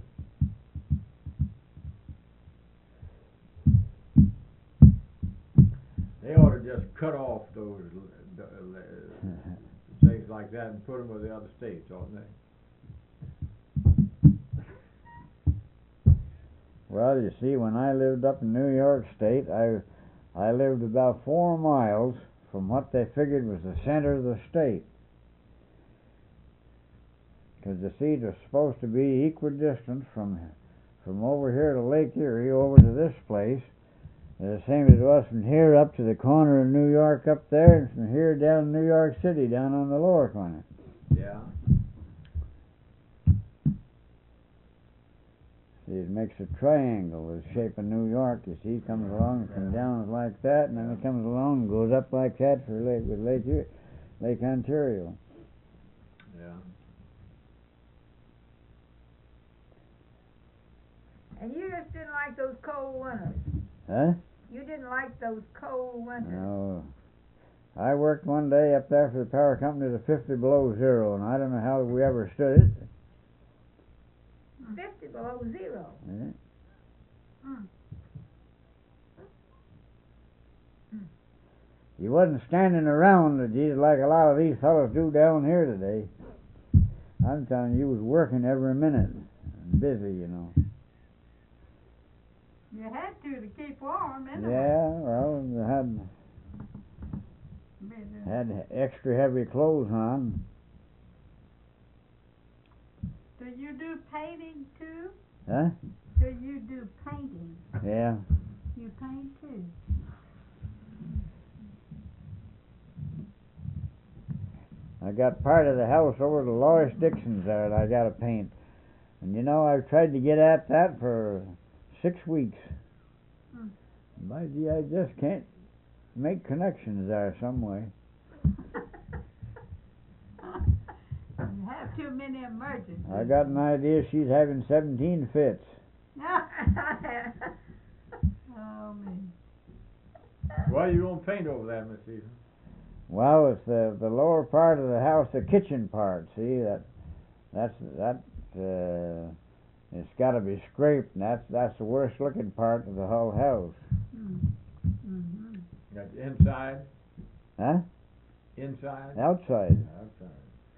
They ought to just cut off those uh, uh, things like that and put them with the other states, oughtn't they? Well, you see, when I lived up in New York State, I I lived about four miles from what they figured was the center of the state. Because the seat was supposed to be equidistant from from over here to Lake Erie over to this place. The same as it was from here up to the corner of New York up there, and from here down to New York City down on the lower corner. Yeah. See, it makes a triangle with the shape of New York. You see, it comes along and comes down like that, and then it comes along and goes up like that for Lake with Lake Erie, Lake Ontario. Yeah. And you just didn't like those cold winters. Huh? You didn't like those cold winters. No. I worked one day up there for the power company to fifty below zero, and I don't know how we ever stood it. Fifty below zero. Yeah. Mm. You wasn't standing around, geez, like a lot of these fellows do down here today. I'm telling you, you was working every minute. Busy, you know. You had to to keep warm, anyway. Yeah, well, you had But, uh, had extra heavy clothes on. do you do painting too? Huh? Do you do painting? Yeah. You paint too? I got part of the house over to Lois Dixon's there that I got to paint. And you know, I've tried to get at that for six weeks. Hmm. By gee, I just can't make connections there some way. You have too many emergencies. I got an idea she's having seventeen fits. Oh, man. What are you going to paint over there, Miss Ethan? Well, it's the the lower part of the house, the kitchen part. See that that's that uh, it's got to be scraped, and that's that's the worst looking part of the whole house. Mm. Mm-hmm. Got the inside, Huh? inside, Outside. outside.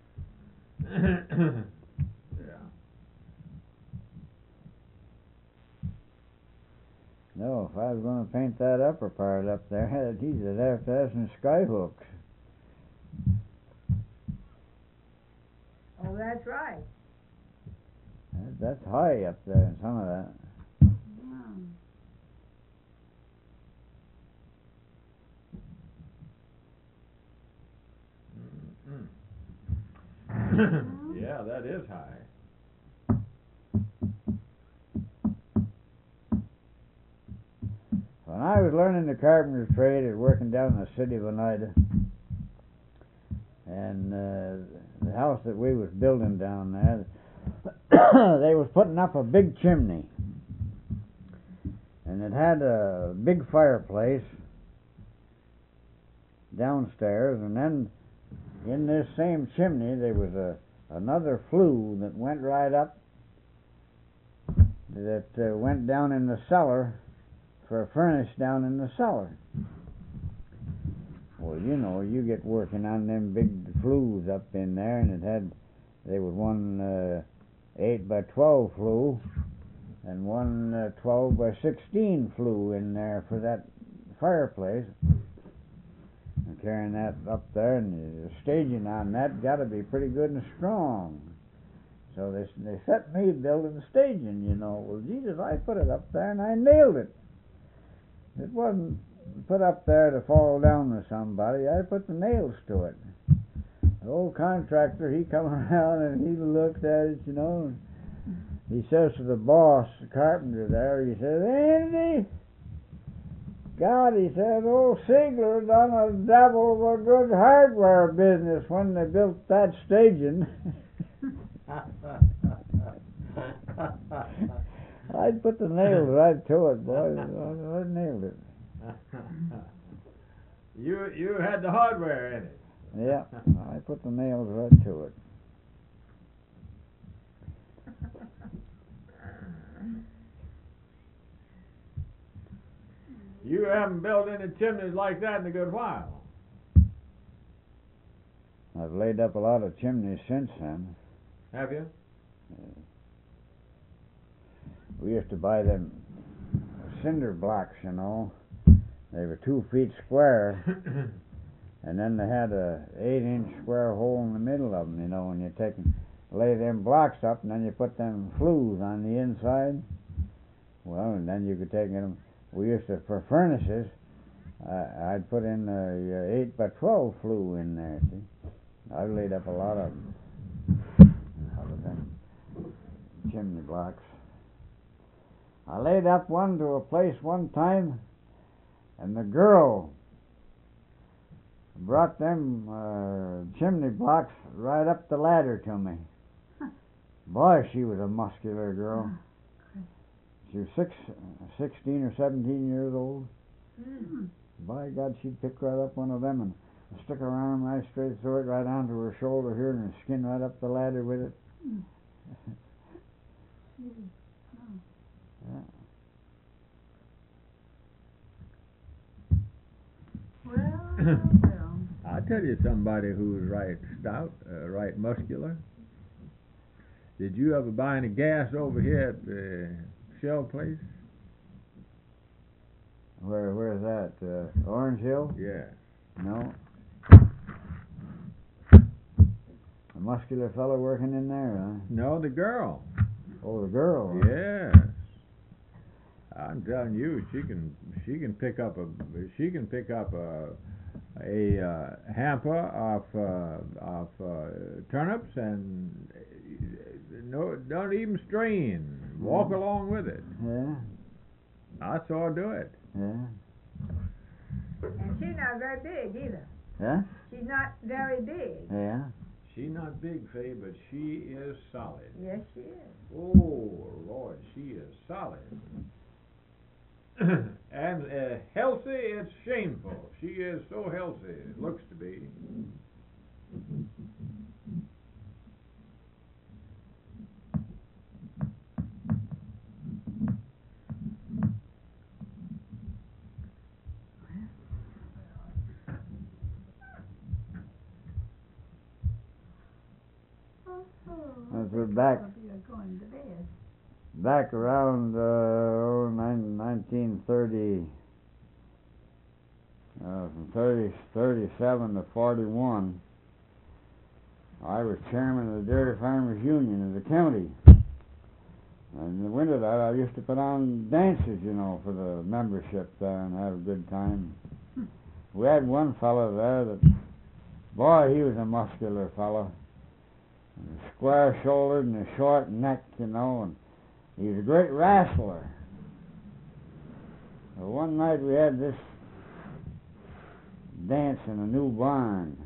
Yeah. No, if I was going to paint that upper part up there, geez, I'd have to have some sky hooks. Oh, that's right. that's high up there, some of that. Mm-mm. Yeah, that is high. When I was learning the carpenter's trade and working down in the city of Oneida, and uh, the house that we was building down there, they was putting up a big chimney, and it had a big fireplace downstairs, and then in this same chimney there was a another flue that went right up, that uh, went down in the cellar for a furnace down in the cellar. Well, you know, you get working on them big flues up in there, and it had, there was one uh, eight by twelve flue and one uh, twelve by sixteen flue in there for that fireplace. And carrying that up there, and the staging on that got to be pretty good and strong. So they they set me building the staging, you know. Well, Jesus, I put it up there and I nailed it. It wasn't put up there to fall down with somebody. I put the nails to it. The old contractor, he come around and he looked at it, you know. And he says to the boss, the carpenter there, he says, Andy, God, he said, old Sigler done a devil of a good hardware business when they built that staging. I'd put the nails right to it, boy. I, I nailed it. You you had the hardware in it. Yeah, I put the nails right to it. You haven't built any chimneys like that in a good while. I've laid up a lot of chimneys since then. Have you? Uh, we used to buy them cinder blocks, you know. They were two feet square, and then they had a eight-inch square hole in the middle of them, you know. When you take and lay them blocks up, and then you put them flues on the inside. Well, and then you could take them. We used to, for furnaces, uh, I'd put in a, a eight by twelve flue in there. See, I've laid up a lot of them, out of them chimney blocks. I laid up one to a place one time, and the girl brought them uh, chimney blocks right up the ladder to me. Boy, she was a muscular girl. She was six, sixteen or seventeen years old. Mm. By God, she'd pick right up one of them and stick her arm right straight through it, right onto her shoulder here, and skin right up the ladder with it. Mm. Yeah. Well, well. I'll tell you somebody who's right stout, uh, right muscular. Did you ever buy any gas over here at the Shell place? Where where's that? Uh, Orange Hill? Yeah. No. A muscular fellow working in there, huh? No, the girl. Oh, the girl. Huh? Yes. I'm telling you, she can she can pick up a she can pick up a a uh, hamper of uh, of uh, turnips and uh, no don't even strain. Walk Mm. along with it. Yeah. I saw her do it. Yeah. And she's not very big either. Huh? She's not very big. Yeah. She's not big, Faye, but she is solid. Yes, she is. Oh Lord, she is solid. And uh, healthy, it's shameful. She is so healthy, it looks to be. As we're back You're going to bed. back around uh, oh, nineteen thirty, uh, from thirty, thirty-seven to forty-one, I was chairman of the Dairy Farmers Union of the county. in the winter that I used to put on dances, you know, for the membership there and have a good time. We had one fellow there that, boy, he was a muscular fellow. Square shouldered and a short neck, you know, and he was a great wrestler. Well, one night we had this dance in a new barn.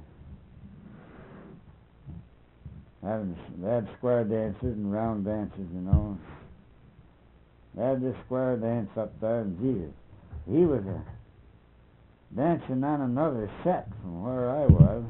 Having, they had square dances and round dances, you know. They had this square dance up there, and Jesus, he was a dancing on another set from where I was.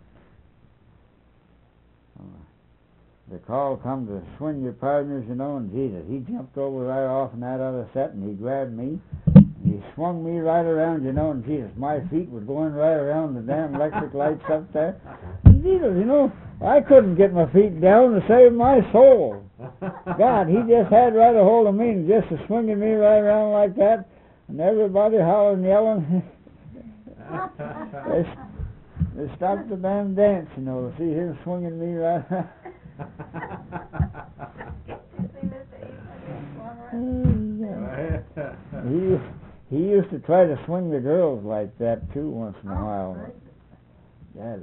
The call come to swing your partners, you know, and Jesus, he jumped over right off in that other set, and he grabbed me, and he swung me right around, you know, and Jesus, my feet were going right around the damn electric lights up there. And Jesus, you know, I couldn't get my feet down to save my soul. God, he just had right a hold of me and just a swinging me right around like that, and everybody hollering, yelling. they, they stopped the damn dance, you know, to see him swinging me right around. he he used to try to swing the girls like that too once in a while. Yeah.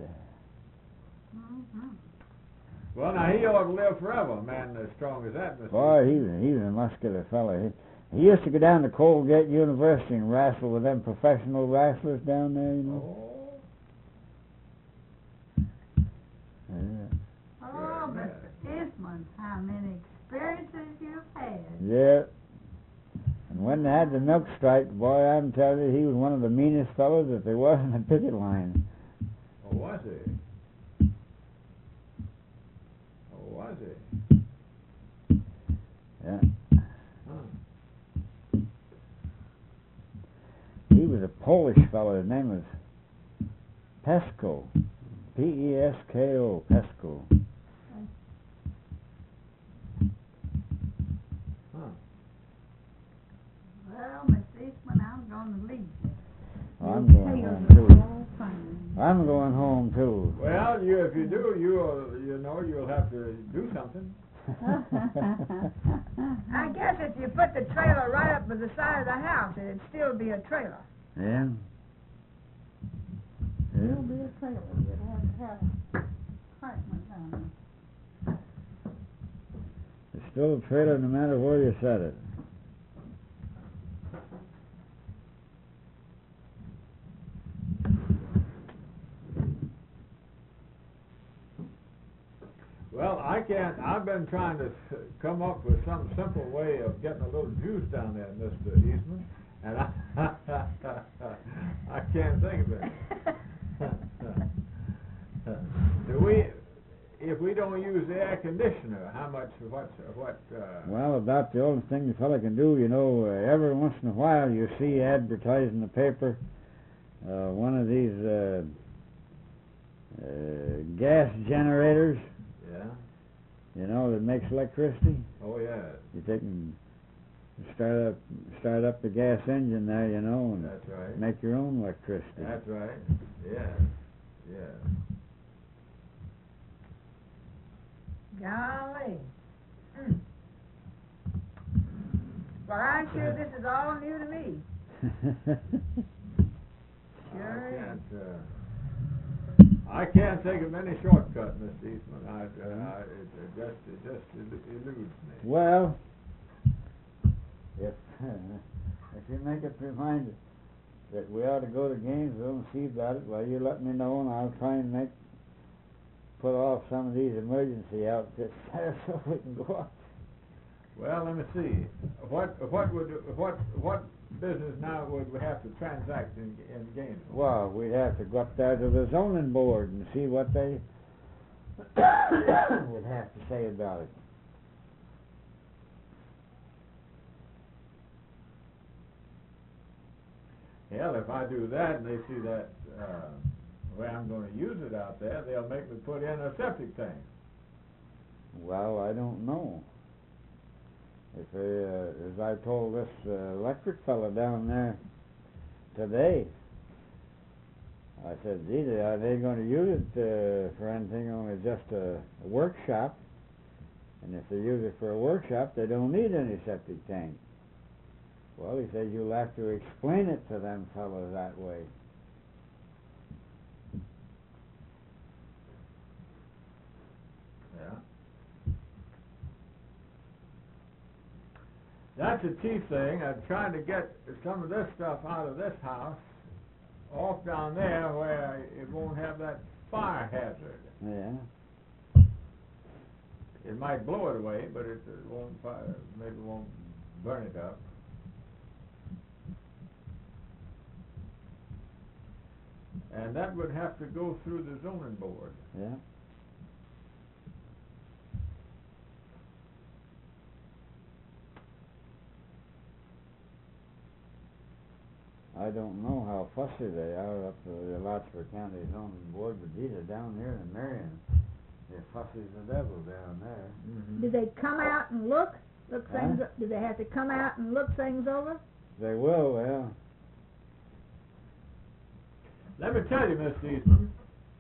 Well, now he ought to live forever, a man as strong as that, Mister Boy, he was he was a muscular fellow. He, he used to go down to Colgate University and wrestle with them professional wrestlers down there, you know. Oh. Yeah. Oh, Mister Eastman, how many experiences you've had. Yeah. And when they had the milk strike, boy, I'm telling you, he was one of the meanest fellows that there was in the picket line. Oh, was he? Oh, was he? Yeah. Huh. He was a Polish fellow. His name was Pesko. P E S K O, Pesko. Well, Mister Eastman, I'm going to leave you. I'm Your going tales home are too. all fine. I'm going home too. Well, you if you do, you you know you'll have to do something. I guess if you put the trailer right up by the side of the house, it'd still be a trailer. Yeah. It'll be a trailer. You'd have to have an apartment down there. It's still a trailer no matter where you set it. Well, I can't. I've been trying to s- come up with some simple way of getting a little juice down there, Mister Eastman, and I I can't think of it. Do we? If we don't use the air conditioner, how much? What? What? Uh, Well, about the only thing the fella can do, you know, uh, every once in a while you see advertised in the paper uh, one of these uh, uh, gas generators, yeah. you know, that makes electricity. Oh yeah. You take and start up, start up the gas engine there, you know, and That's right. make your own electricity. That's right. Yeah. Yeah. Golly. Mm. Well, I'm sure this is all new to me. Sure I is. can't. Uh, I can't think of any shortcut, Mister Eastman. I, uh, I, it, it just, it just el- eludes me. Well, if if you make up your mind that we ought to go to Gainesville and see about it, well, you let me know, and I'll try and make put off some of these emergency outfits there so we can go up. Well, let me see. What, what would, what, what business now would we have to transact in, in Gainesville? Well, we'd have to go up there to the zoning board and see what they would have to say about it. Hell, if I do that and they see that uh, way I'm going to use it out there, they'll make me put in a septic tank. Well, I don't know. If they, uh, as I told this uh, electric fella down there today, I said, gee, are they going to use it uh, for anything, only just a, a workshop? And if they use it for a workshop, they don't need any septic tank. Well, he says you'll have to explain it to them fellows that way. Yeah. That's the key thing. I'm trying to get some of this stuff out of this house, off down there where it won't have that fire hazard. Yeah. It might blow it away, but it uh, won't fire, maybe won't burn it up. And that would have to go through the zoning board. Yeah. I don't know how fussy they are up to the Alachua County zoning board, but these are down here in Marion. They're fussy as the devil down there. Mm-hmm. Do they come out and look, look Huh? things, do they have to come out and look things over? They will, well. Let me tell you, Mister Eastman,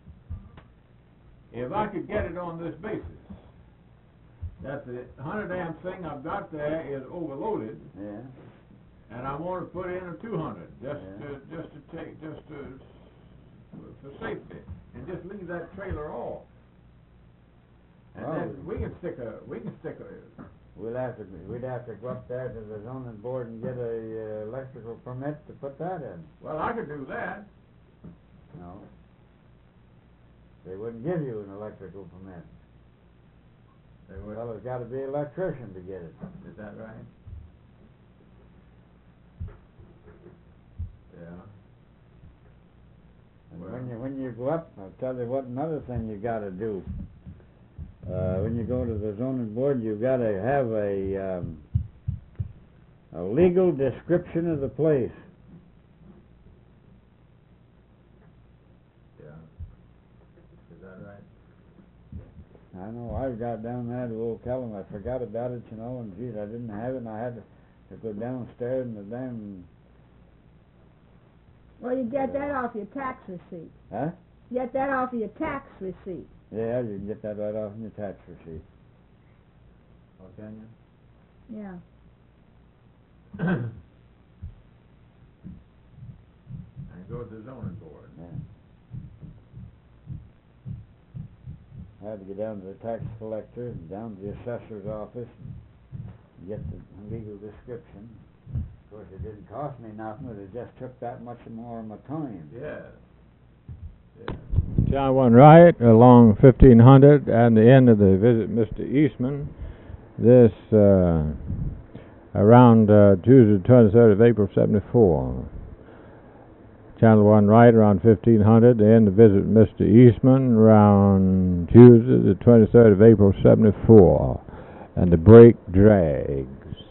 if I could get it on this basis, that the hundred amp thing I've got there is overloaded, Yeah. and I want to put in a two hundred, just Yeah. to, just to take, just to, for safety, and just leave that trailer off. And Well, then we can stick a, we can stick a, We'll have to, we'd have to go up there to the zoning board and get a uh, electrical permit to put that in. well, I could do that. No. They wouldn't give you an electrical permit. They would, Well, there's gotta be an electrician to get it. is that right? Yeah. And Well- when you, when you go up, I'll tell you what, another thing you gotta do. Uh, when you go to the zoning board, you gotta have a, um, a legal description of the place. Yeah. Is that right? I know, I've got down there to Old Kellum, I forgot about it, you know, and geez, I didn't have it, and I had to, to go downstairs and the damn, Well, you get that off your tax receipt. huh? Get that off your tax receipt. Yeah, you can get that right off in your tax receipt. Oh, can you? Yeah. And go to the zoning board. Yeah. I had to go down to the tax collector and down to the assessor's office and get the legal description. Of course, it didn't cost me nothing, but it just took that much more of my time. Yes. Yeah. John went right along fifteen hundred and the end of the visit Mister Eastman. This uh, around uh, Tuesday, twenty-third of April, seventy-four. Channel one right around fifteen hundred. The end of the visit Mister Eastman around Tuesday, the twenty-third of April, seventy-four. And the break drags.